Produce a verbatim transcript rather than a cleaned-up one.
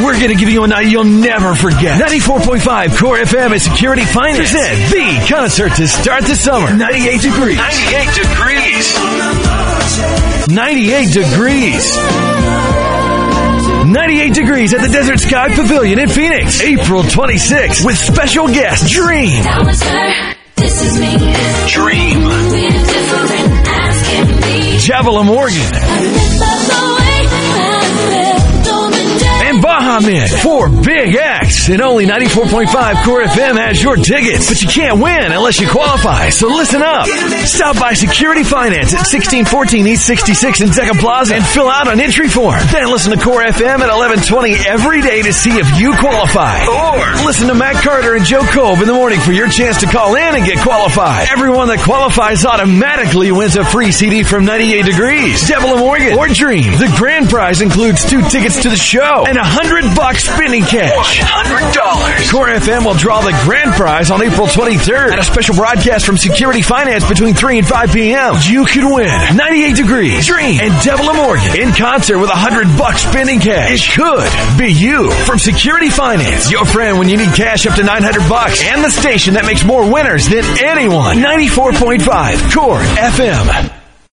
we're going to give you a night you'll never forget. ninety-four point five Core F M and Security Finance present the concert to start the summer. ninety-eight degrees. ninety-eight degrees. ninety-eight degrees. ninety-eight degrees at the Desert Sky Pavilion in Phoenix. April twenty-sixth with special guest Dream. This is me. Dream. Javala Morgan. And Baha Men. Four big acts. And only ninety-four point five Core F M has your tickets. But you can't win unless you qualify. So listen up. Stop by Security Finance at sixteen fourteen East sixty-six in Zecca Plaza and fill out an entry form. Then listen to Core F M at eleven twenty every day to see if you qualify. Or listen to Matt Carter and Joe Cove in the morning for your chance to call in and get qualified. Everyone that qualifies automatically wins a free C D from ninety-eight degrees, Javala Morgan, or Dream. The grand prize includes two tickets to the show and a hundred bucks spending cash. one hundred dollars. Core F M will draw the grand prize on April twenty-third at a special broadcast from Security Finance between three and five p.m. You could win ninety-eight degrees, Dream, and Javala Morgan in concert with a hundred bucks spending cash. It could be you. From Security Finance, your friend when you need cash up to nine hundred bucks, and the station that makes more winners than anyone. ninety-four point five Core F M.